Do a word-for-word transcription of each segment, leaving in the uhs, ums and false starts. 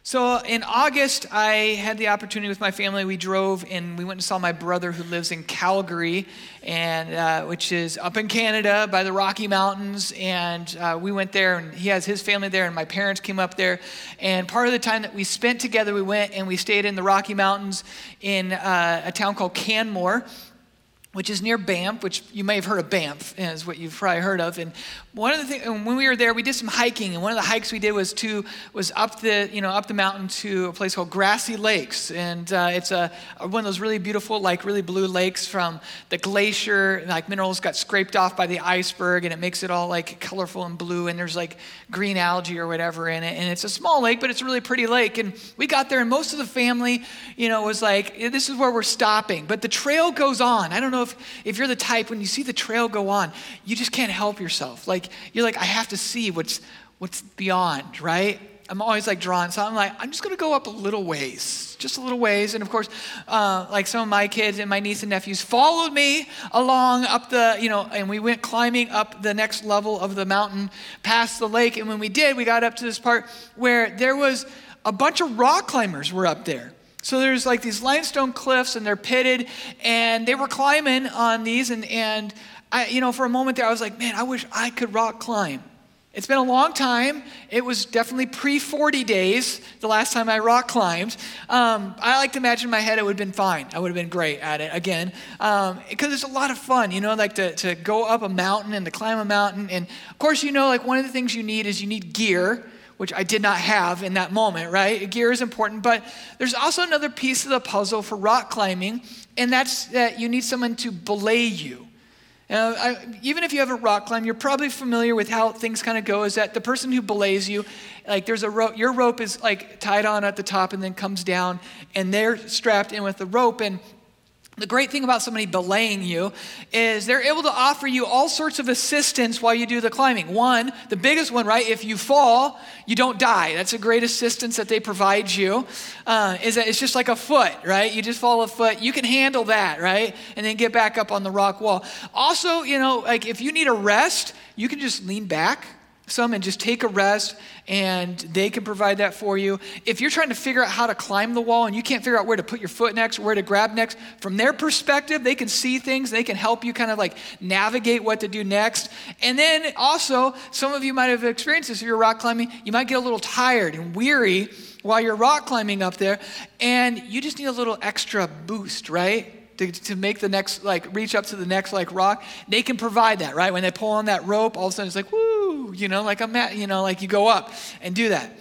So in August, I had the opportunity with my family. We drove and we went and saw my brother who lives in Calgary, and uh, which is up in Canada by the Rocky Mountains. And uh, we went there, and he has his family there, and my parents came up there. And part of the time that we spent together, we went and we stayed in the Rocky Mountains in uh, a town called Canmore, which is near Banff, which you may have heard of Banff, is what you've probably heard of. And one of the things, when we were there, we did some hiking, and one of the hikes we did was to was up the you know up the mountain to a place called Grassy Lakes, and uh, it's a, a one of those really beautiful, like really blue lakes from the glacier. Like minerals got scraped off by the iceberg, and it makes it all like colorful and blue. And there's like green algae or whatever in it, and it's a small lake, but it's a really pretty lake. And we got there, and most of the family, you know, was like, "This is where we're stopping." But the trail goes on. I don't know if if you're the type when you see the trail go on, you just can't help yourself. Like you're like, I have to see what's what's beyond, right? I'm always like drawn, so I'm like, I'm just gonna go up a little ways, just a little ways. And of course, uh, like some of my kids and my niece and nephews followed me along up the, you know, and we went climbing up the next level of the mountain past the lake. And when we did, we got up to this part where there was a bunch of rock climbers were up there. So there's like these limestone cliffs, and they're pitted, and they were climbing on these. And, and I, you know, for a moment there, I was like, man, I wish I could rock climb. It's been a long time. It was definitely pre forty days the last time I rock climbed. Um, I like to imagine in my head it would have been fine. I would have been great at it again. Um, because it's a lot of fun, you know, like to, to go up a mountain and to climb a mountain. And of course, you know, like one of the things you need is you need gear, which I did not have in that moment, right? Gear is important, but there's also another piece of the puzzle for rock climbing, and that's that you need someone to belay you. Now, I, even if you haven't rock climbed, you're probably familiar with how things kind of go, is that the person who belays you, like there's a rope, your rope is like tied on at the top and then comes down, and they're strapped in with the rope. And the great thing about somebody belaying you is they're able to offer you all sorts of assistance while you do the climbing. One, the biggest one, right? If you fall, you don't die. That's a great assistance that they provide you. Uh, is that it's just like a foot, right? You just fall a foot. You can handle that, right? And then get back up on the rock wall. Also, you know, like if you need a rest, you can just lean back some and just take a rest, and they can provide that for you. If you're trying to figure out how to climb the wall and you can't figure out where to put your foot next, where to grab next, from their perspective, they can see things. They can help you kind of like navigate what to do next. And then also, some of you might have experienced this if you're rock climbing. You might get a little tired and weary while you're rock climbing up there, and you just need a little extra boost, right? To, to make the next, like reach up to the next like rock. They can provide that, right? When they pull on that rope, all of a sudden it's like, woo, you know, like I'm at, you know, like you go up and do that.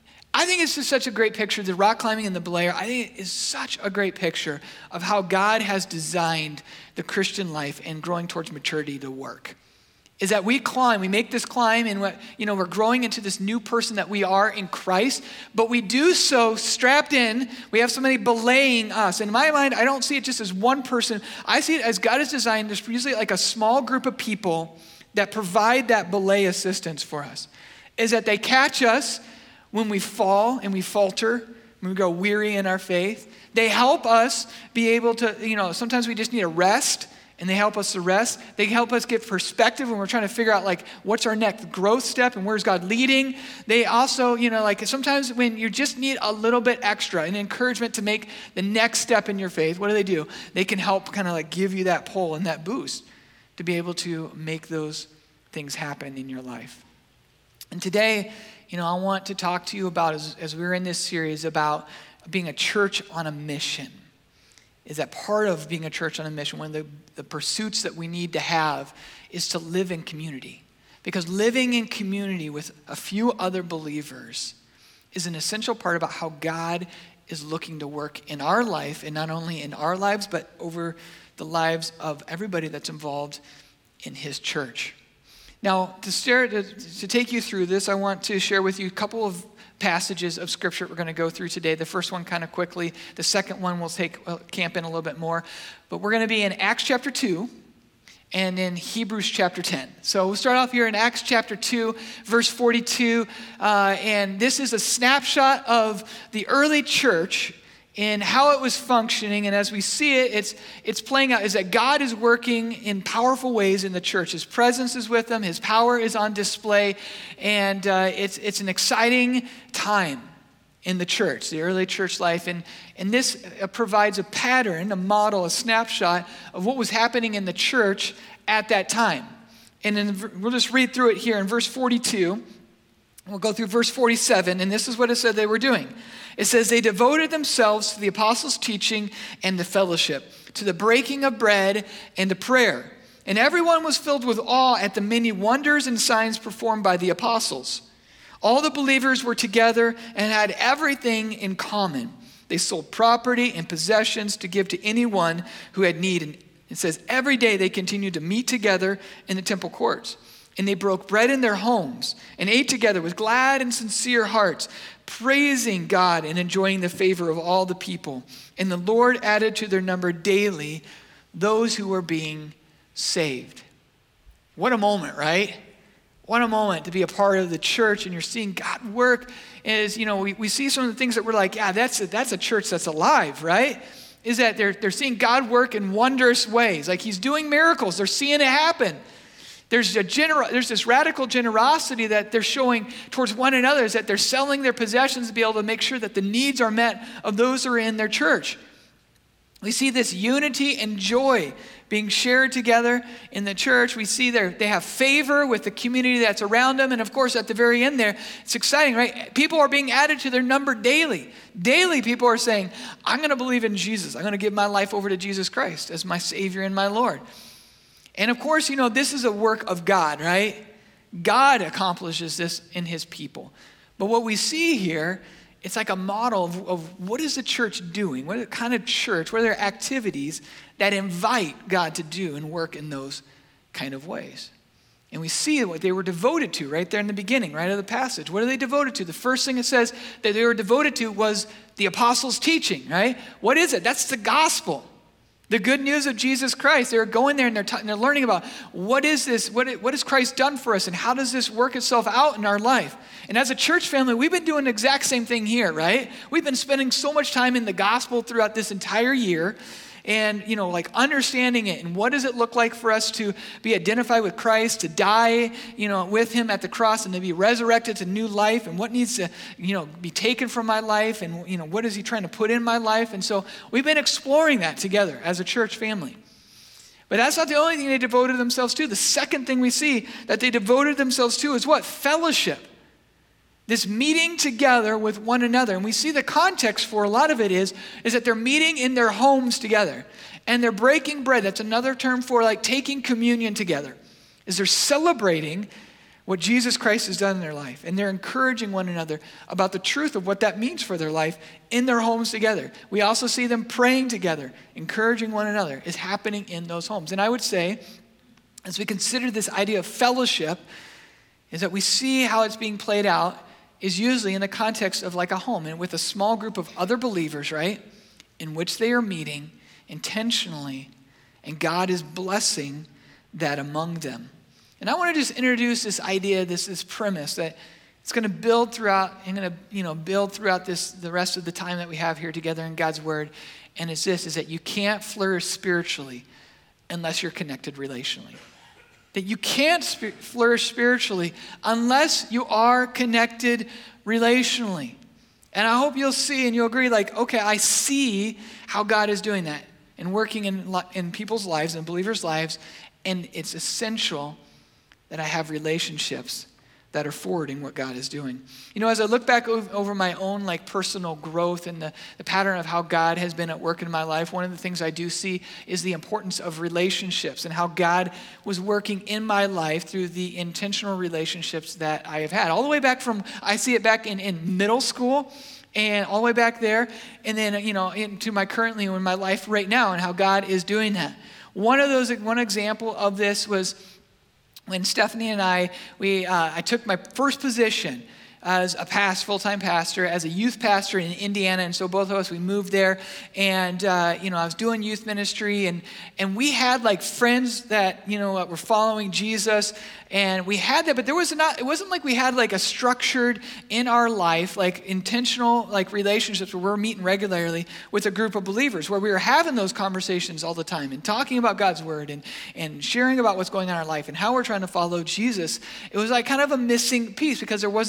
I think it's just such a great picture. The rock climbing and the belayer, I think it is such a great picture of how God has designed the Christian life and growing towards maturity to work. Is that we climb, we make this climb, and what, you know, we're growing into this new person that we are in Christ, but we do so strapped in. We have somebody belaying us. In my mind, I don't see it just as one person. I see it as God has designed, there's usually like a small group of people that provide that belay assistance for us. Is that they catch us when we fall and we falter, when we go weary in our faith. They help us be able to, you know, sometimes we just need a rest, and they help us to rest. They help us get perspective when we're trying to figure out like what's our next growth step and where's God leading. They also, you know, like sometimes when you just need a little bit extra, an encouragement to make the next step in your faith, what do they do? They can help kind of like give you that pull and that boost to be able to make those things happen in your life. And today, you know, I want to talk to you about, as, as we're in this series, about being a church on a mission. Is that part of being a church on a mission, one of the, the pursuits that we need to have is to live in community. Because living in community with a few other believers is an essential part about how God is looking to work in our life, and not only in our lives, but over the lives of everybody that's involved in his church. Now, to, share, to, to take you through this, I want to share with you a couple of passages of scripture we're going to go through today. The first one kind of quickly. The second one we'll take we'll camp in a little bit more. But we're going to be in Acts chapter two and in Hebrews chapter ten. So we'll start off here in Acts chapter two, verse forty-two. Uh, and this is a snapshot of the early church in how it was functioning. And as we see it, it's it's playing out is that God is working in powerful ways in the church. His presence is with them. His power is on display. And uh, it's it's an exciting time in the church, the early church life. And, and this uh, provides a pattern, a model, a snapshot of what was happening in the church at that time. And then we'll just read through it here in verse forty-two. We'll go through verse forty-seven, and this is what it said they were doing. It says, they devoted themselves to the apostles' teaching and the fellowship, to the breaking of bread and to prayer. And everyone was filled with awe at the many wonders and signs performed by the apostles. All the believers were together and had everything in common. They sold property and possessions to give to anyone who had need. And it says, every day they continued to meet together in the temple courts. And they broke bread in their homes and ate together with glad and sincere hearts, praising God and enjoying the favor of all the people. And the Lord added to their number daily those who were being saved. What a moment, right? What a moment to be a part of the church, and you're seeing God work. Is, you know, we, we see some of the things that we're like, yeah, that's a, that's a church that's alive, right? Is that they're, they're seeing God work in wondrous ways. Like he's doing miracles. They're seeing it happen. There's a gener- there's this radical generosity that they're showing towards one another, is that they're selling their possessions to be able to make sure that the needs are met of those who are in their church. We see this unity and joy being shared together in the church. We see there they have favor with the community that's around them. And of course, at the very end there, it's exciting, right? People are being added to their number daily. Daily, people are saying, I'm going to believe in Jesus. I'm going to give my life over to Jesus Christ as my Savior and my Lord. And of course, you know, this is a work of God, right? God accomplishes this in his people. But what we see here, it's like a model of, of what is the church doing? What kind of church, what are their activities that invite God to do and work in those kind of ways? And we see what they were devoted to right there in the beginning, right of the passage. What are they devoted to? The first thing it says that they were devoted to was the apostles' teaching, right? What is it? That's the gospel. The good news of Jesus Christ. They're going there and they're, t- and they're learning about what is this, what, what has Christ done for us, and how does this work itself out in our life? And as a church family, we've been doing the exact same thing here, right? We've been spending so much time in the gospel throughout this entire year, and, you know, like understanding it, and what does it look like for us to be identified with Christ, to die, you know, with him at the cross, and to be resurrected to new life, and what needs to, you know, be taken from my life, and, you know, what is he trying to put in my life? And so we've been exploring that together as a church family. But that's not the only thing they devoted themselves to. The second thing we see that they devoted themselves to is what? Fellowship. This meeting together with one another. And we see the context for a lot of it is, is that they're meeting in their homes together. And they're breaking bread. That's another term for like taking communion together. Is they're celebrating what Jesus Christ has done in their life. And they're encouraging one another about the truth of what that means for their life in their homes together. We also see them praying together, encouraging one another is happening in those homes. And I would say, as we consider this idea of fellowship, is that we see how it's being played out is usually in the context of like a home and with a small group of other believers, right? In which they are meeting intentionally, and God is blessing that among them. And I want to just introduce this idea, this, this premise that it's going to build throughout, I'm going to, you know, build throughout this, the rest of the time that we have here together in God's word. And it's this, is that you can't flourish spiritually unless you're connected relationally. That you can't sp- flourish spiritually unless you are connected relationally. And I hope you'll see and you'll agree, like, okay, I see how God is doing that and working in, in people's lives and believers' lives, and it's essential that I have relationships that are forwarding what God is doing. You know, as I look back over my own like personal growth and the, the pattern of how God has been at work in my life, one of the things I do see is the importance of relationships and how God was working in my life through the intentional relationships that I have had. All the way back from, I see it back in, in middle school and all the way back there, and then, you know, into my currently in my life right now and how God is doing that. One of those, one example of this was when Stephanie and I, we, uh, I took my first position as a past full-time pastor, as a youth pastor in Indiana, and so both of us, we moved there, and uh, you know, I was doing youth ministry, and and we had like friends that, you know, were following Jesus, and we had that, but there was not, it wasn't like we had like a structured in our life, like intentional like relationships where we're meeting regularly with a group of believers, where we were having those conversations all the time and talking about God's word and and sharing about what's going on in our life and how we're trying to follow Jesus. It was like kind of a missing piece because there wasn't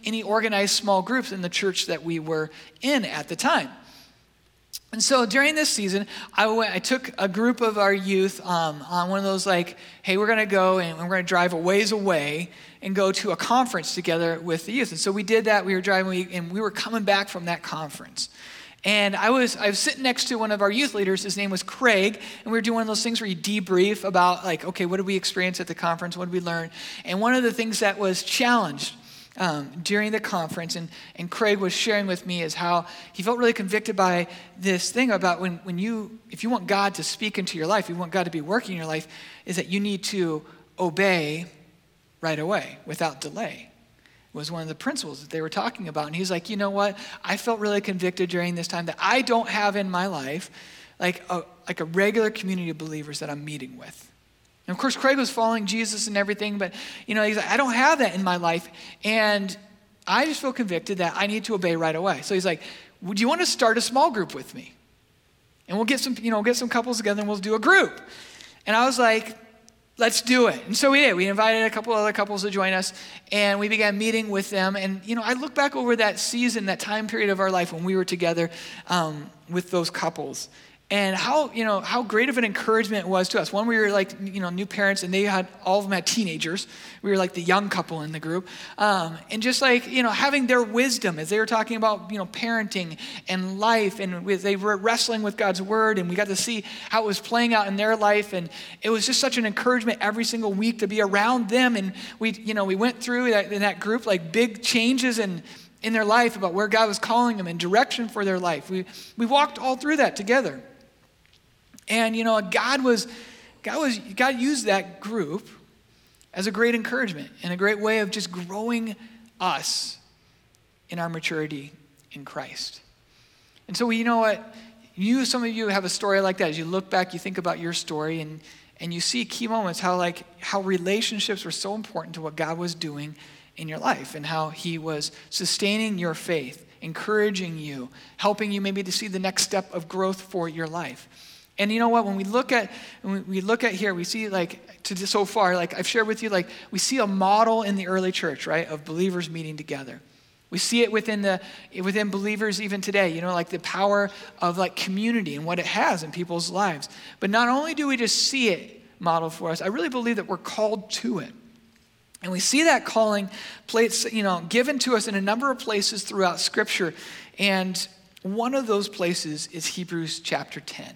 any organized small groups in the church that we were in at the time. And so during this season, I went, I took a group of our youth um, on one of those like, hey, we're going to go and we're going to drive a ways away and go to a conference together with the youth. And so we did that. We were driving and we were coming back from that conference. And I was I was sitting next to one of our youth leaders. His name was Craig. And we were doing one of those things where you debrief about like, okay, what did we experience at the conference? What did we learn? And one of the things that was challenged Um, during the conference, and, and Craig was sharing with me is how he felt really convicted by this thing about when, when you, if you want God to speak into your life, you want God to be working in your life, is that you need to obey right away without delay. It was one of the principles that they were talking about. And he's like, you know what? I felt really convicted during this time that I don't have in my life like a, like a regular community of believers that I'm meeting with. And of course, Craig was following Jesus and everything, but you know, he's like, I don't have that in my life, and I just feel convicted that I need to obey right away. So he's like, would you want to start a small group with me? And we'll get some, you know, get some couples together and we'll do a group. And I was like, let's do it. And so we did. We invited a couple other couples to join us, and we began meeting with them. And you know, I look back over that season, that time period of our life when we were together um, with those couples. And how, you know, how great of an encouragement it was to us. One, we were like, you know, new parents, and they had, all of them had teenagers. We were like the young couple in the group. Um, and just like, you know, having their wisdom as they were talking about, you know, parenting and life, and they were wrestling with God's word, and we got to see how it was playing out in their life. And it was just such an encouragement every single week to be around them. And we, you know, we went through that, in that group, like big changes in, in their life about where God was calling them and direction for their life. We, we walked all through that together. And you know, God was, God was, God used that group as a great encouragement and a great way of just growing us in our maturity in Christ. And so, you know what? You, some of you have a story like that. As you look back, you think about your story, and and you see key moments how like how relationships were so important to what God was doing in your life, and how He was sustaining your faith, encouraging you, helping you maybe to see the next step of growth for your life. And you know what, when we look at when we look at here, we see like to so far, like I've shared with you, like we see a model in the early church, right, of believers meeting together. We see it within the within believers even today, you know, like the power of like community and what it has in people's lives. But not only do we just see it modeled for us, I really believe that we're called to it. And we see that calling placed, you know, given to us in a number of places throughout Scripture. And one of those places is Hebrews chapter ten.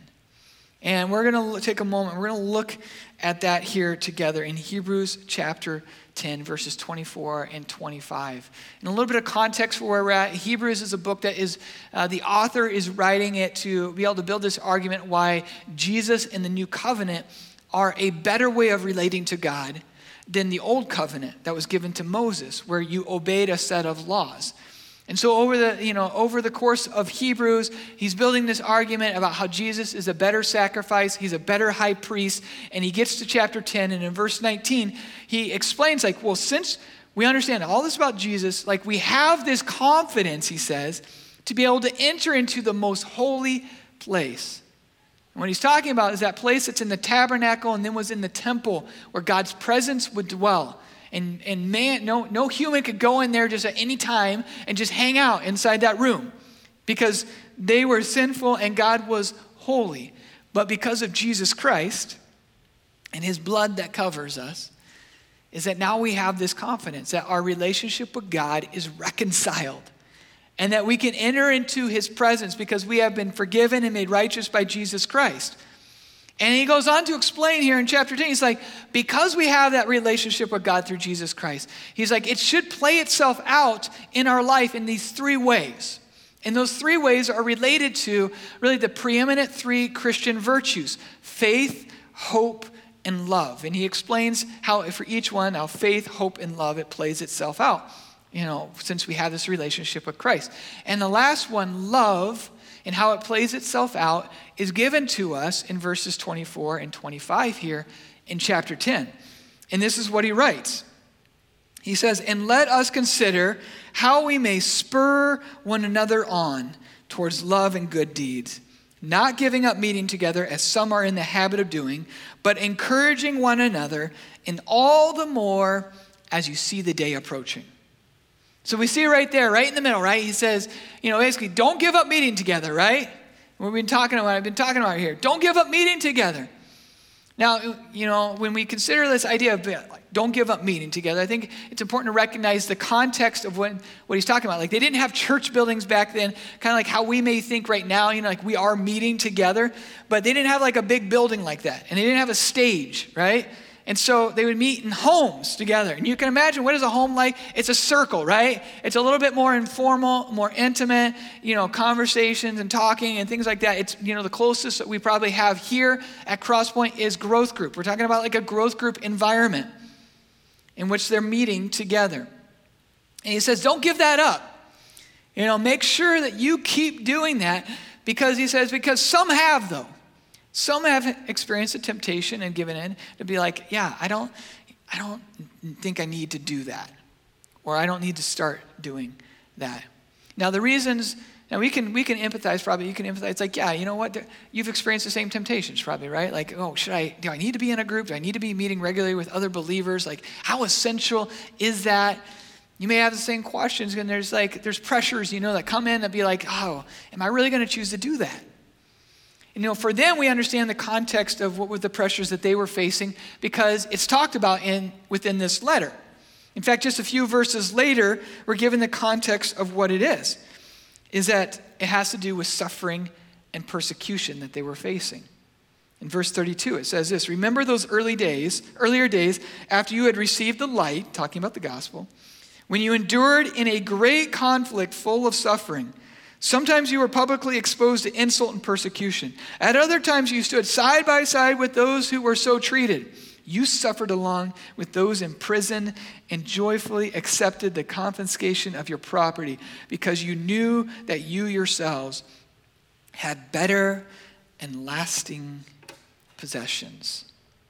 And we're going to take a moment. We're going to look at that here together in Hebrews chapter ten, verses twenty-four and twenty-five. And a little bit of context for where we're at. Hebrews is a book that is, uh, the author is writing it to be able to build this argument why Jesus and the new covenant are a better way of relating to God than the old covenant that was given to Moses, where you obeyed a set of laws. And so over the, you know, over the course of Hebrews, he's building this argument about how Jesus is a better sacrifice, he's a better high priest, and he gets to chapter ten, and in verse nineteen, he explains like, well, since we understand all this about Jesus, like we have this confidence, he says, to be able to enter into the most holy place. And what he's talking about is that place that's in the tabernacle and then was in the temple where God's presence would dwell. And, and man, no, no human could go in there just at any time and just hang out inside that room because they were sinful and God was holy. But because of Jesus Christ and his blood that covers us, is that now we have this confidence that our relationship with God is reconciled and that we can enter into his presence because we have been forgiven and made righteous by Jesus Christ. And he goes on to explain here in chapter ten, he's like, because we have that relationship with God through Jesus Christ, he's like, it should play itself out in our life in these three ways. And those three ways are related to really the preeminent three Christian virtues: faith, hope, and love. And he explains how for each one, how faith, hope, and love, it plays itself out, you know, since we have this relationship with Christ. And the last one, love, and how it plays itself out is given to us in verses twenty-four and twenty-five here in chapter ten. And this is what he writes. He says, and let us consider how we may spur one another on towards love and good deeds, not giving up meeting together as some are in the habit of doing, but encouraging one another, and all the more as you see the day approaching. So we see right there, right in the middle, right? He says, you know, basically, don't give up meeting together, right? We've been talking about, I've been talking about here. Don't give up meeting together. Now, you know, when we consider this idea of like, don't give up meeting together, I think it's important to recognize the context of what, what he's talking about. Like, they didn't have church buildings back then, kind of like how we may think right now, you know, like we are meeting together, but they didn't have like a big building like that, and they didn't have a stage, right? And so they would meet in homes together. And you can imagine, what is a home like? It's a circle, right? It's a little bit more informal, more intimate, you know, conversations and talking and things like that. It's, you know, the closest that we probably have here at Crosspoint is growth group. We're talking about like a growth group environment in which they're meeting together. And he says, don't give that up. You know, make sure that you keep doing that, because he says, because some have, though. Some have experienced a temptation and given in to be like, yeah, I don't, I don't think I need to do that, or I don't need to start doing that. Now the reasons, now we can we can empathize. Probably you can empathize. It's like, yeah, you know what? You've experienced the same temptations, probably, right? Like, oh, should I? Do I need to be in a group? Do I need to be meeting regularly with other believers? Like, how essential is that? You may have the same questions, and there's like there's pressures, you know, that come in and be like, oh, am I really going to choose to do that? You know, for them, we understand the context of what were the pressures that they were facing, because it's talked about in within this letter. In fact, just a few verses later, we're given the context of what it is, is that it has to do with suffering and persecution that they were facing. In verse thirty-two, it says this: remember those early days, earlier days, after you had received the light, talking about the gospel, when you endured in a great conflict full of suffering. Sometimes you were publicly exposed to insult and persecution. At other times you stood side by side with those who were so treated. You suffered along with those in prison and joyfully accepted the confiscation of your property, because you knew that you yourselves had better and lasting possessions.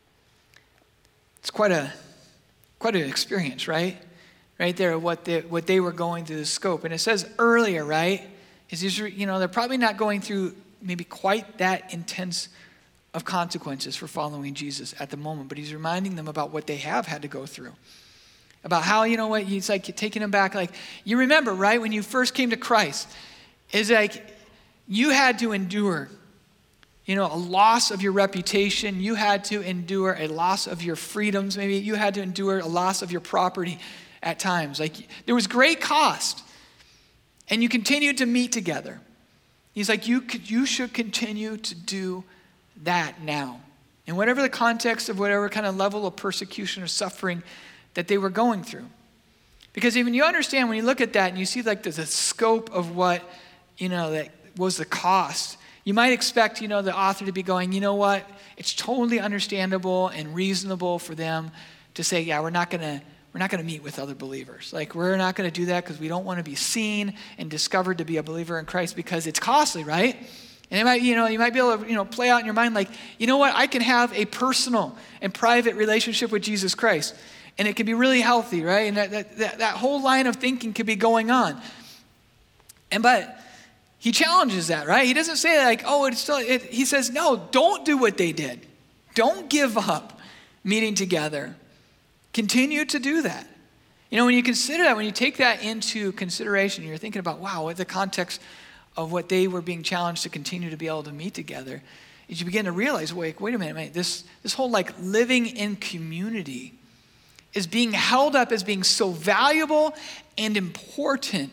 It's quite a quite an experience, right? Right there, what they, what they were going through, the scope. And it says earlier, right? Is these, you know, they're probably not going through maybe quite that intense of consequences for following Jesus at the moment, but he's reminding them about what they have had to go through. About how, you know what, he's like taking them back, like, you remember, right, when you first came to Christ, is like you had to endure, you know, a loss of your reputation. You had to endure a loss of your freedoms. Maybe you had to endure a loss of your property at times. Like, there was great cost. And you continued to meet together. He's like, you could, you should continue to do that now. And whatever the context of whatever kind of level of persecution or suffering that they were going through. Because even you understand when you look at that and you see like the, the scope of what, you know, that was the cost. You might expect, you know, the author to be going, you know what? It's totally understandable and reasonable for them to say, yeah, we're not going to We're not going to meet with other believers. Like, we're not going to do that because we don't want to be seen and discovered to be a believer in Christ, because it's costly, right? And it might, you know, you might be able to, you know, play out in your mind like, you know what? I can have a personal and private relationship with Jesus Christ, and it can be really healthy, right? And that that, that, that whole line of thinking could be going on. And but he challenges that, right? He doesn't say like, oh, it's still. It, he says, no, don't do what they did. Don't give up meeting together. Continue to do that. You know, when you consider that, when you take that into consideration, you're thinking about, wow, what the context of what they were being challenged to continue to be able to meet together, is you begin to realize, wait, wait a minute, wait, this, this whole like living in community is being held up as being so valuable and important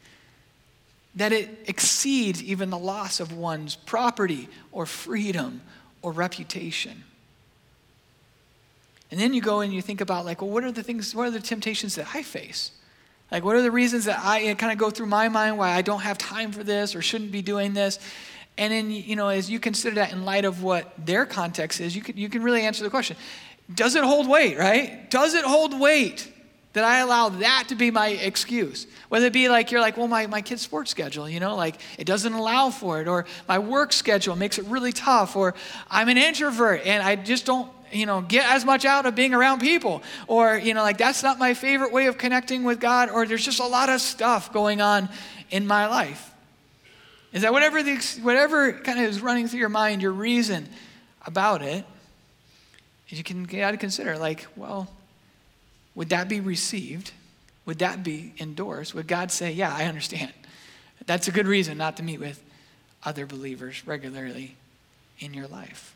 that it exceeds even the loss of one's property or freedom or reputation. And then you go and you think about like, well, what are the things, what are the temptations that I face? Like, what are the reasons that I kind of go through my mind why I don't have time for this or shouldn't be doing this? And then, you know, as you consider that in light of what their context is, you can, you can really answer the question. Does it hold weight, right? Does it hold weight that I allow that to be my excuse? Whether it be like, you're like, well, my, my kid's sports schedule, you know, like it doesn't allow for it, or my work schedule makes it really tough, or I'm an introvert and I just don't, you know, get as much out of being around people, or, you know, like that's not my favorite way of connecting with God, or there's just a lot of stuff going on in my life. Is that whatever the, whatever kind of is running through your mind, your reason about it, you can you got to consider like, well, would that be received? would that be endorsed? Would God say, yeah, I understand. That's a good reason not to meet with other believers regularly in your life.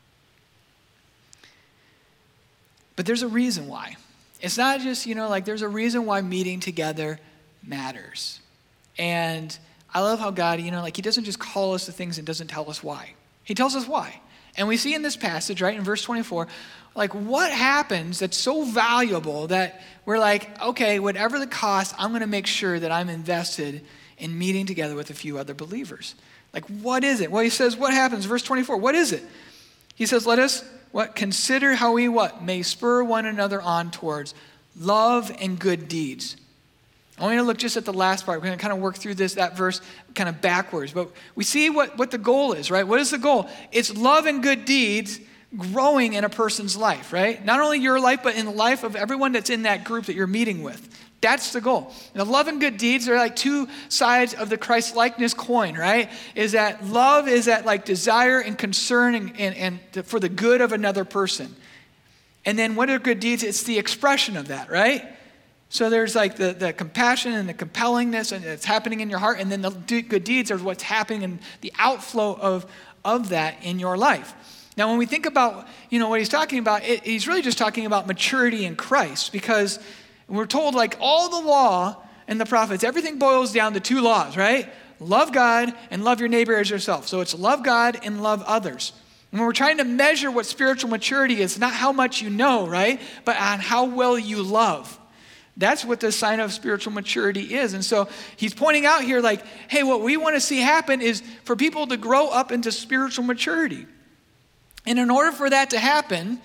But there's a reason why. It's not just, you know, like there's a reason why meeting together matters. And I love how God, you know, like he doesn't just call us to things and doesn't tell us why. He tells us why. And we see in this passage, right, in verse twenty-four, like what happens that's so valuable that we're like, okay, whatever the cost, I'm going to make sure that I'm invested in meeting together with a few other believers. Like, what is it? Well, he says, what happens? Verse twenty-four, what is it? He says, let us, what, consider how we, what, may spur one another on towards love and good deeds. I want you to look just at the last part. We're going to kind of work through this, that verse kind of backwards. But we see what, what the goal is, right? What is the goal? It's love and good deeds growing in a person's life, right? Not only your life, but in the life of everyone that's in that group that you're meeting with. That's the goal. And the love and good deeds are like two sides of the Christ-likeness coin, right? Is that love is that like desire and concern and, and, and for the good of another person. And then what are good deeds? It's the expression of that, right? So there's like the, the compassion and the compellingness and it's happening in your heart. And then the good deeds are what's happening in the outflow of, of that in your life. Now, when we think about, you know, what he's talking about, it, he's really just talking about maturity in Christ, because we're told like all the law and the prophets, everything boils down to two laws, right? Love God and love your neighbor as yourself. So it's love God and love others. And when we're trying to measure what spiritual maturity is, not how much you know, right? But on how well you love. That's what the sign of spiritual maturity is. And so he's pointing out here like, hey, what we want to see happen is for people to grow up into spiritual maturity. And in order for that to happen,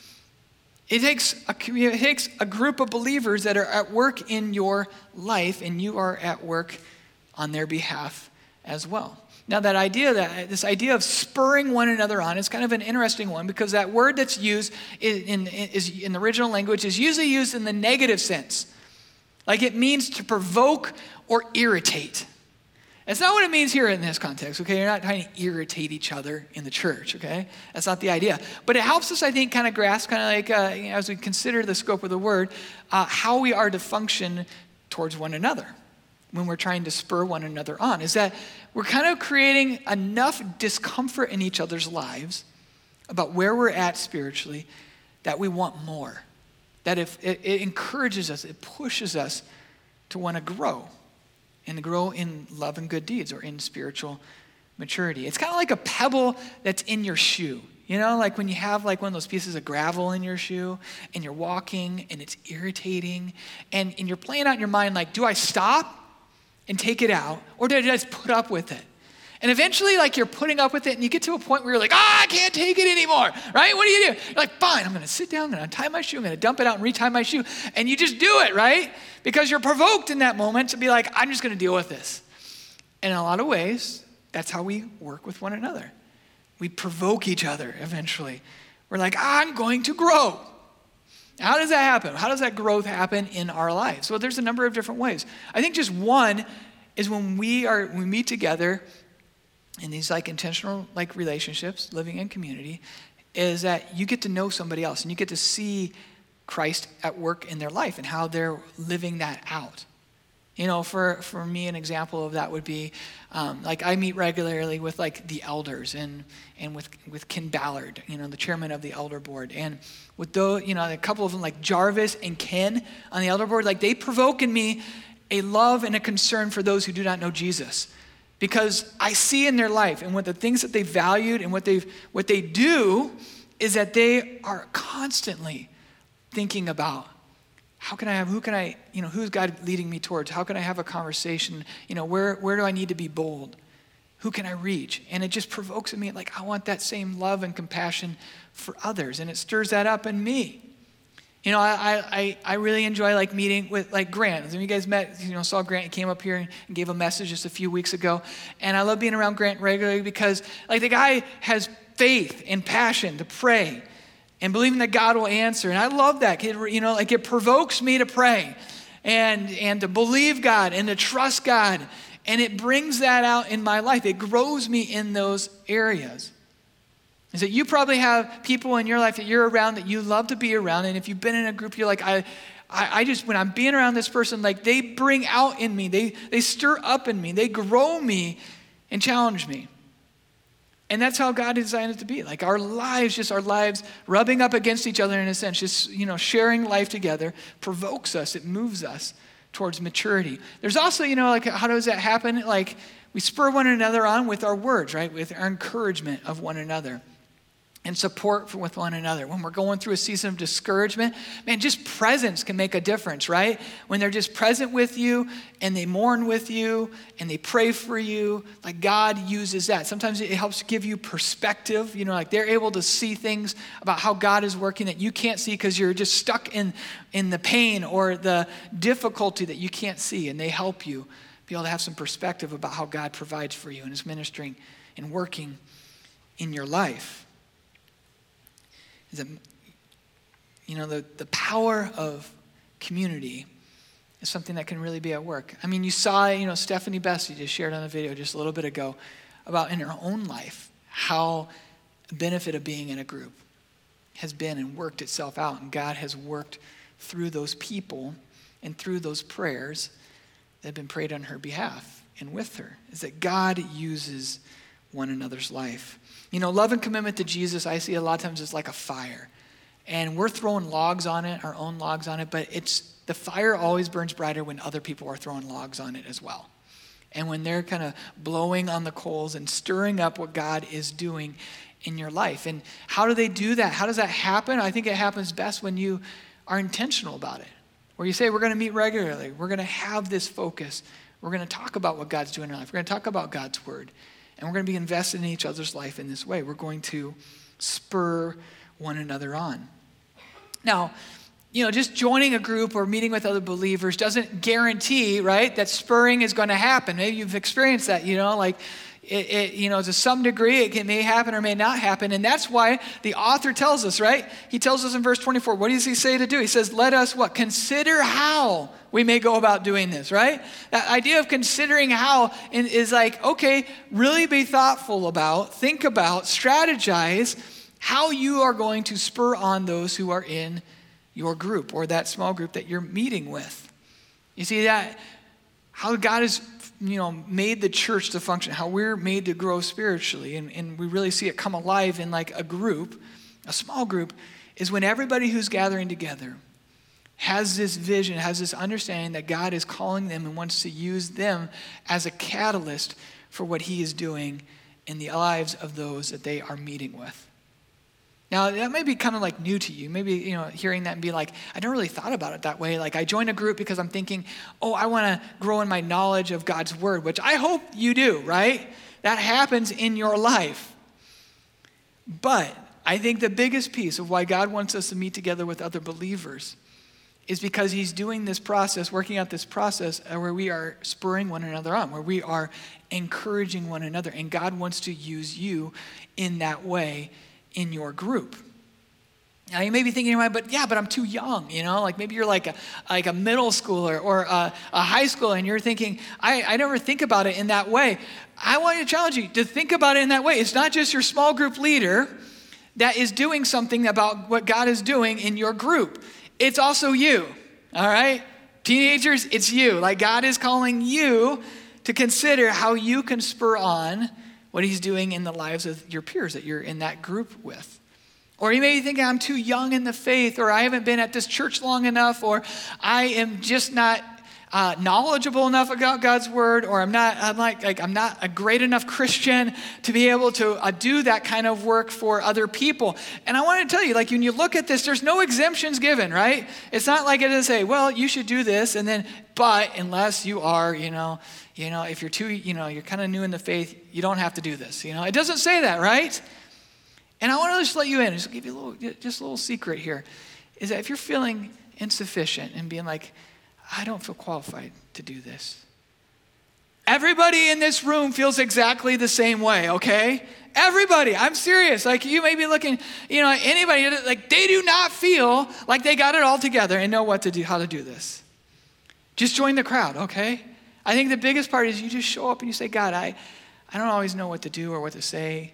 it takes a, it takes a group of believers that are at work in your life, and you are at work on their behalf as well. Now that idea, that this idea of spurring one another on is kind of an interesting one, because that word that's used in, in, is, in the original language is usually used in the negative sense. Like it means to provoke or irritate. That's not what it means here in this context, okay? You're not trying to irritate each other in the church, okay? That's not the idea. But it helps us, I think, kind of grasp, kind of like, uh, you know, as we consider the scope of the word, uh, how we are to function towards one another when we're trying to spur one another on, is that we're kind of creating enough discomfort in each other's lives about where we're at spiritually that we want more. That if it, it encourages us, it pushes us to want to grow. And to grow in love and good deeds or in spiritual maturity. It's kind of like a pebble that's in your shoe. You know, like when you have like one of those pieces of gravel in your shoe and you're walking and it's irritating and, and you're playing out in your mind like, do I stop and take it out, or do I just put up with it? And eventually like you're putting up with it and you get to a point where you're like, ah, I can't take it anymore, right? What do you do? You're like, fine, I'm gonna sit down, I'm gonna untie my shoe, I'm gonna dump it out and retie my shoe. And you just do it, right? Because you're provoked in that moment to be like, I'm just gonna deal with this. And in a lot of ways, that's how we work with one another. We provoke each other eventually. We're like, I'm going to grow. How does that happen? How does that growth happen in our lives? Well, there's a number of different ways. I think just one is when we are, we meet together in these like intentional like relationships, living in community, is that you get to know somebody else and you get to see Christ at work in their life and how they're living that out. You know, for, for me, an example of that would be, um, like I meet regularly with like the elders and and with, with Ken Ballard, you know, the chairman of the elder board. And with those, you know, a couple of them like Jarvis and Ken on the elder board, like they provoke in me a love and a concern for those who do not know Jesus. Because I see in their life and what the things that they valued and what they what they do is that they are constantly thinking about, how can I have, who can I, you know, who's God leading me towards? How can I have a conversation? You know, where, where do I need to be bold? Who can I reach? And it just provokes in me, like, I want that same love and compassion for others. And it stirs that up in me. You know, I I I really enjoy like meeting with like Grant. Some of you guys met, you know, saw Grant. He came up here and gave a message just a few weeks ago. And I love being around Grant regularly because like the guy has faith and passion to pray and believing that God will answer. And I love that. It, you know, like it provokes me to pray and, and to believe God and to trust God. And it brings that out in my life. It grows me in those areas. Is that you probably have people in your life that you're around that you love to be around. And if you've been in a group, you're like, I, I, I just, when I'm being around this person, like they bring out in me, they, they stir up in me, they grow me and challenge me. And that's how God designed it to be. Like our lives, just our lives rubbing up against each other in a sense, just, you know, sharing life together provokes us. It moves us towards maturity. There's also, you know, like how does that happen? Like we spur one another on with our words, right? With our encouragement of one another and support for, with one another. When we're going through a season of discouragement, man, just presence can make a difference, right? When they're just present with you and they mourn with you and they pray for you, like God uses that. Sometimes it helps give you perspective, you know, like they're able to see things about how God is working that you can't see because you're just stuck in, in the pain or the difficulty that you can't see, and they help you be able to have some perspective about how God provides for you and is ministering and working in your life. Is that, you know, the, the power of community is something that can really be at work. I mean, you saw, you know, Stephanie Bessie just shared on the video just a little bit ago about in her own life how the benefit of being in a group has been and worked itself out. And God has worked through those people and through those prayers that have been prayed on her behalf and with her. Is that God uses one another's life. You know, love and commitment to Jesus, I see a lot of times it's like a fire. And we're throwing logs on it, our own logs on it, but it's the fire always burns brighter when other people are throwing logs on it as well. And when they're kind of blowing on the coals and stirring up what God is doing in your life. And how do they do that? How does that happen? I think it happens best when you are intentional about it. Where you say, we're going to meet regularly. We're going to have this focus. We're going to talk about what God's doing in our life. We're going to talk about God's word. And we're going to be invested in each other's life in this way. We're going to spur one another on. Now, you know, just joining a group or meeting with other believers doesn't guarantee, right, that spurring is going to happen. Maybe you've experienced that, you know, like, it, it, you know, to some degree it can, may happen or may not happen. And that's why the author tells us, right? He tells us in verse twenty-four, what does he say to do? He says, let us what? Consider how we may go about doing this, right? That idea of considering how is like, okay, really be thoughtful about, think about, strategize how you are going to spur on those who are in your group or that small group that you're meeting with. You see that? How God has, you know, made the church to function, how we're made to grow spiritually, and, and we really see it come alive in like a group, a small group, is when everybody who's gathering together has this vision, has this understanding that God is calling them and wants to use them as a catalyst for what he is doing in the lives of those that they are meeting with. Now, that may be kind of like new to you. Maybe, you know, hearing that and be like, I never really thought about it that way. Like I joined a group because I'm thinking, oh, I want to grow in my knowledge of God's word, which I hope you do, right? That happens in your life. But I think the biggest piece of why God wants us to meet together with other believers is because he's doing this process, working out this process where we are spurring one another on, where we are encouraging one another. And God wants to use you in that way in your group. Now you may be thinking in your mind, but yeah, but I'm too young, you know, like maybe you're like a like a middle schooler or a, a high schooler and you're thinking, I, I never think about it in that way. I want to challenge you to think about it in that way. It's not just your small group leader that is doing something about what God is doing in your group. It's also you, all right? Teenagers, it's you. Like God is calling you to consider how you can spur on what he's doing in the lives of your peers that you're in that group with. Or you may be thinking, I'm too young in the faith, or I haven't been at this church long enough, or I am just not uh, knowledgeable enough about God's word, or I'm not, I'm like, like I'm not a great enough Christian to be able to uh, do that kind of work for other people. And I want to tell you, like when you look at this, there's no exemptions given, right? It's not like it is say, well, you should do this, and then, but unless you are, you know, You know, if you're too, you know, you're kind of new in the faith, you don't have to do this. You know, it doesn't say that, right? And I want to just let you in, just give you a little, just a little secret here, is that if you're feeling insufficient and being like, I don't feel qualified to do this. Everybody in this room feels exactly the same way, okay? Everybody, I'm serious. Like you may be looking, you know, anybody, like they do not feel like they got it all together and know what to do, how to do this. Just join the crowd, okay? I think the biggest part is you just show up and you say, God, I, I don't always know what to do or what to say,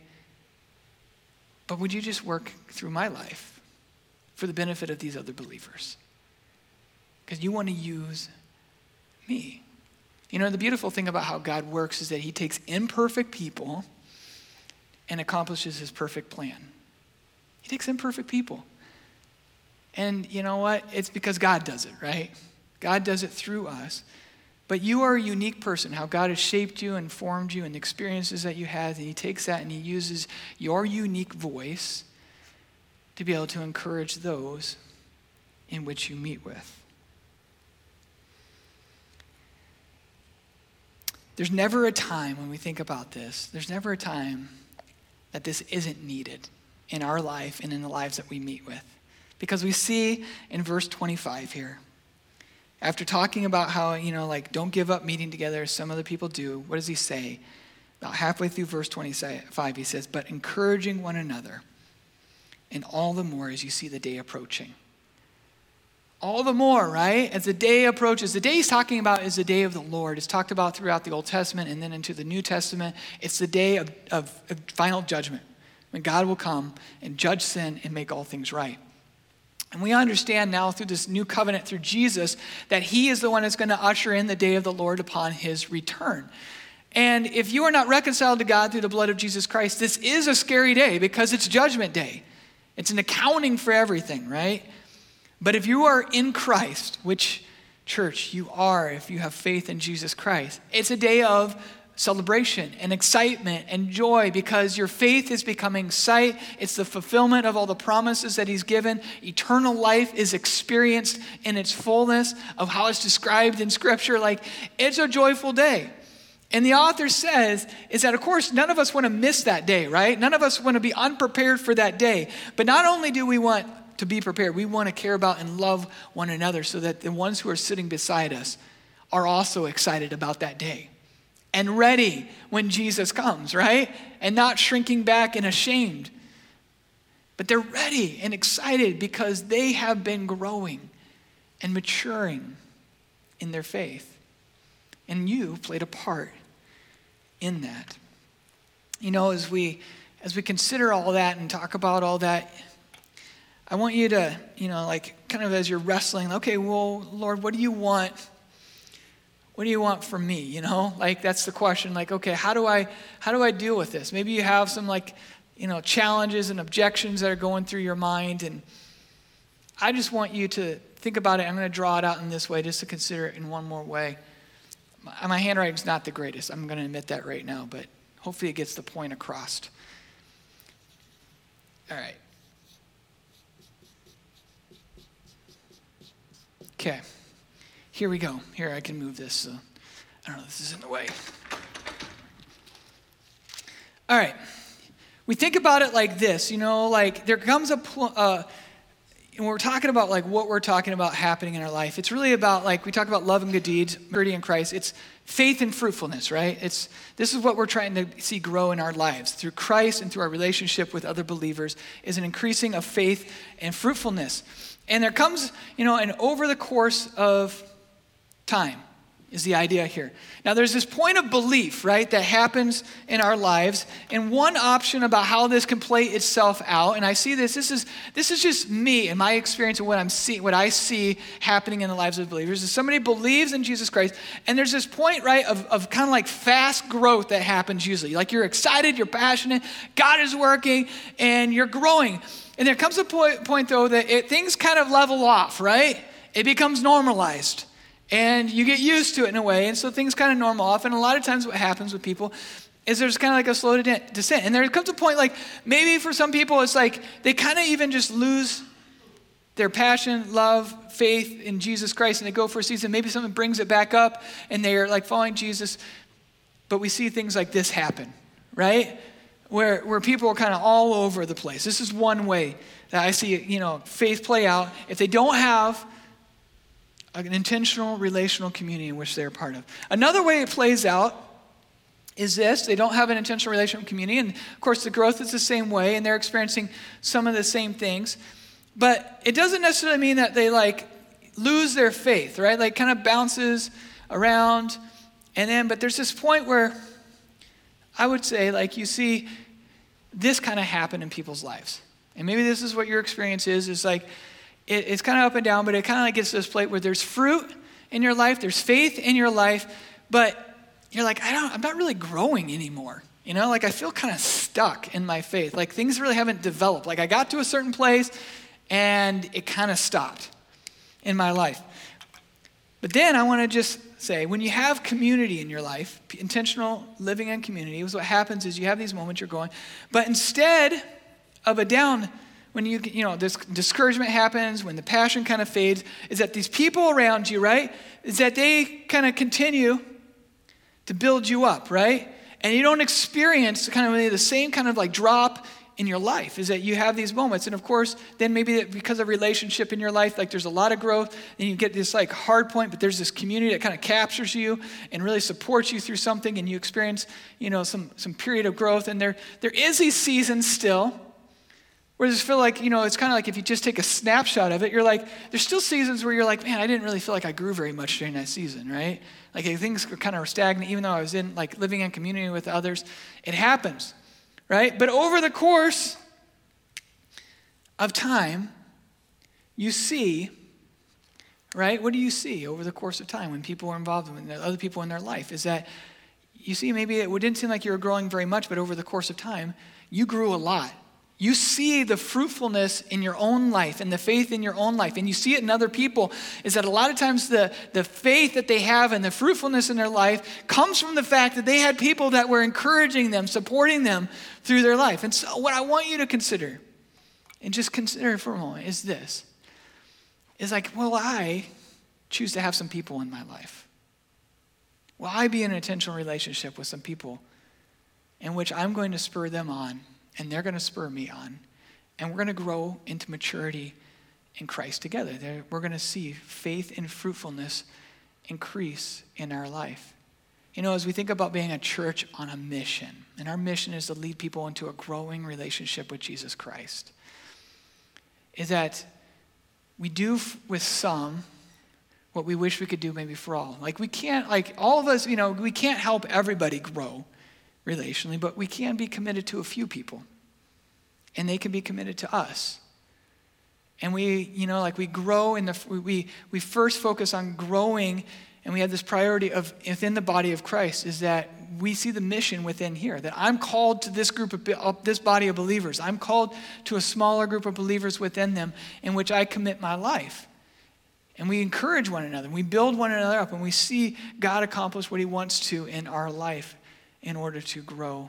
but would you just work through my life for the benefit of these other believers? because you want to use me. You know, the beautiful thing about how God works is that he takes imperfect people and accomplishes his perfect plan. He takes imperfect people. And you know what? It's because God does it, right? God does it through us. But you are a unique person, how God has shaped you and formed you and the experiences that you had, and he takes that and he uses your unique voice to be able to encourage those in which you meet with. There's never a time when we think about this, there's never a time that this isn't needed in our life and in the lives that we meet with. Because we see in verse twenty-five here, after talking about how, you know, like, don't give up meeting together as some other people do, what does he say? About halfway through verse twenty-five, he says, but encouraging one another, and all the more as you see the day approaching. All the more, right? As the day approaches, the day he's talking about is the day of the Lord. It's talked about throughout the Old Testament and then into the New Testament. It's the day of, of, of final judgment, when God will come and judge sin and make all things right. And we understand now through this new covenant through Jesus that he is the one that's going to usher in the day of the Lord upon his return. And if you are not reconciled to God through the blood of Jesus Christ, this is a scary day because it's judgment day. It's an accounting for everything, right? But if you are in Christ, which, church, you are if you have faith in Jesus Christ, it's a day of celebration and excitement and joy because your faith is becoming sight. It's the fulfillment of all the promises that he's given. Eternal life is experienced in its fullness of how it's described in Scripture. Like, it's a joyful day. And the author says is that, of course, none of us want to miss that day, right? None of us want to be unprepared for that day. But not only do we want to be prepared, we want to care about and love one another so that the ones who are sitting beside us are also excited about that day and ready when Jesus comes, right? And not shrinking back and ashamed. But they're ready and excited because they have been growing and maturing in their faith. And you played a part in that. You know, as we as we consider all that and talk about all that, I want you to, you know, like kind of as you're wrestling, okay, well, Lord, what do you want? What do you want from me? You know, like that's the question. Like, okay, how do I how do I deal with this? Maybe you have some like, you know, challenges and objections that are going through your mind, and I just want you to think about it. I'm going to draw it out in this way just to consider it in one more way. My, my handwriting's not the greatest. I'm going to admit that right now, but hopefully it gets the point across. All right. Okay, here we go. Here, I can move this. So I don't know, this is in the way. All right, we think about it like this, you know, like there comes a, pl- uh, and we're talking about like what we're talking about happening in our life. It's really about like, we talk about love and good deeds, maturity in Christ. It's faith and fruitfulness, right? It's this is what we're trying to see grow in our lives through Christ and through our relationship with other believers is an increasing of faith and fruitfulness. And there comes, you know, and over the course of time is the idea here. Now, there's this point of belief, right, that happens in our lives. And one option about how this can play itself out, and I see this, this is this is just me and my experience of what I'm seeing, what I see happening in the lives of believers, is somebody believes in Jesus Christ, and there's this point, right, of, of kind of like fast growth that happens usually. Like you're excited, you're passionate, God is working, and you're growing. And there comes a point, point though, that it, things kind of level off, right? It becomes normalized. And you get used to it in a way, and so things kind of normal off. And a lot of times what happens with people is there's kind of like a slow descent. And there comes a point like maybe for some people it's like they kind of even just lose their passion, love, faith in Jesus Christ, and they go for a season. Maybe someone brings it back up, and they're like following Jesus. But we see things like this happen, right? Where, where people are kind of all over the place. This is one way that I see, you know, faith play out. If they don't have an intentional relational community in which they're a part of. Another way it plays out is this. They don't have an intentional relational community. And of course, the growth is the same way, and they're experiencing some of the same things. But it doesn't necessarily mean that they like lose their faith, right? Like kind of bounces around. And then, but there's this point where I would say like you see this kind of happen in people's lives. And maybe this is what your experience is, is like, it, it's kind of up and down, but it kind of like gets to this place where there's fruit in your life, there's faith in your life, but you're like, I don't, I'm not really growing anymore. You know, like I feel kind of stuck in my faith. Like things really haven't developed. Like I got to a certain place and it kind of stopped in my life. But then I want to just say, when you have community in your life, intentional living in community, is what happens is you have these moments you're going, but instead of a down, when you, you know, this discouragement happens, when the passion kind of fades, is that these people around you, right, is that they kind of continue to build you up, right? And you don't experience kind of the same kind of like drop in your life, is that you have these moments. And of course, then maybe because of relationship in your life, like there's a lot of growth, and you get this like hard point, but there's this community that kind of captures you and really supports you through something, and you experience, you know, some some period of growth. And there there is these seasons still where you just feel like, you know, it's kind of like if you just take a snapshot of it, you're like, there's still seasons where you're like, man, I didn't really feel like I grew very much during that season, right? Like things were kind of stagnant, even though I was in like living in community with others. It happens, right? But over the course of time, you see, right? What do you see over the course of time when people are involved, when other people in their life? Is that you see maybe it didn't seem like you were growing very much, but over the course of time, you grew a lot. You see the fruitfulness in your own life and the faith in your own life. And you see it in other people, is that a lot of times the, the faith that they have and the fruitfulness in their life comes from the fact that they had people that were encouraging them, supporting them through their life. And so what I want you to consider, and just consider for a moment, is this. Is like, will I choose to have some people in my life? Will I be in an intentional relationship with some people in which I'm going to spur them on, and they're going to spur me on, and we're going to grow into maturity in Christ together. They're, we're going to see faith and fruitfulness increase in our life. You know, as we think about being a church on a mission, and our mission is to lead people into a growing relationship with Jesus Christ, is that we do f- with some what we wish we could do maybe for all. Like we can't, like all of us, you know, we can't help everybody grow relationally, but we can be committed to a few people, and they can be committed to us. And we, you know, like we grow in the, we we first focus on growing, and we have this priority of within the body of Christ, is that we see the mission within here, that I'm called to this group of, of this body of believers. I'm called to a smaller group of believers within them in which I commit my life. And we encourage one another, we build one another up, and we see God accomplish what he wants to in our life in order to grow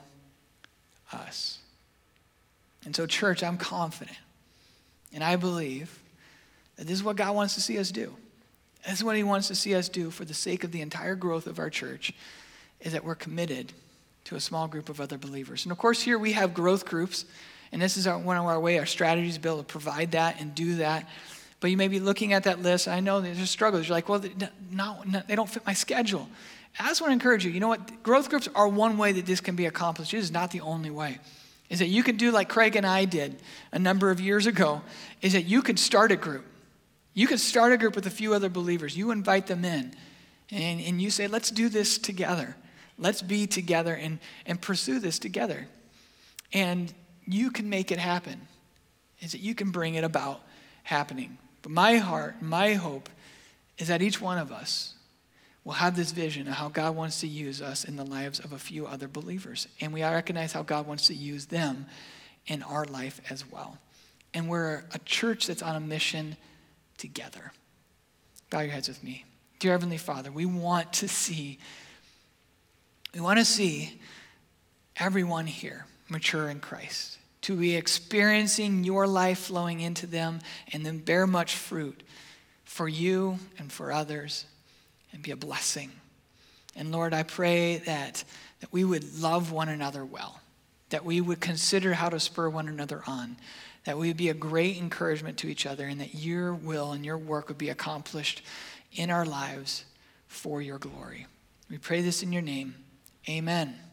us. And so, church, I'm confident, and I believe that this is what God wants to see us do. This is what he wants to see us do for the sake of the entire growth of our church, is that we're committed to a small group of other believers. And of course, here we have growth groups, and this is our, one of our way, our strategies to be able to provide that and do that. But you may be looking at that list. I know there's struggles. You're like, well, no, no, they don't fit my schedule. I just want to encourage you, you know what? Growth groups are one way that this can be accomplished. It is not the only way. Is that you can do like Craig and I did a number of years ago, is that you could start a group. You could start a group with a few other believers. You invite them in, and, and you say, let's do this together. Let's be together and, and pursue this together. And you can make it happen. Is that you can bring it about happening. But my heart, my hope is that each one of us will have this vision of how God wants to use us in the lives of a few other believers. And we recognize how God wants to use them in our life as well. And we're a church that's on a mission together. Bow your heads with me. Dear Heavenly Father, we want to see, we want to see everyone here mature in Christ, to be experiencing your life flowing into them and then bear much fruit for you and for others, and be a blessing. And Lord, I pray that, that we would love one another well, that we would consider how to spur one another on, that we would be a great encouragement to each other, and that your will and your work would be accomplished in our lives for your glory. We pray this in your name. Amen.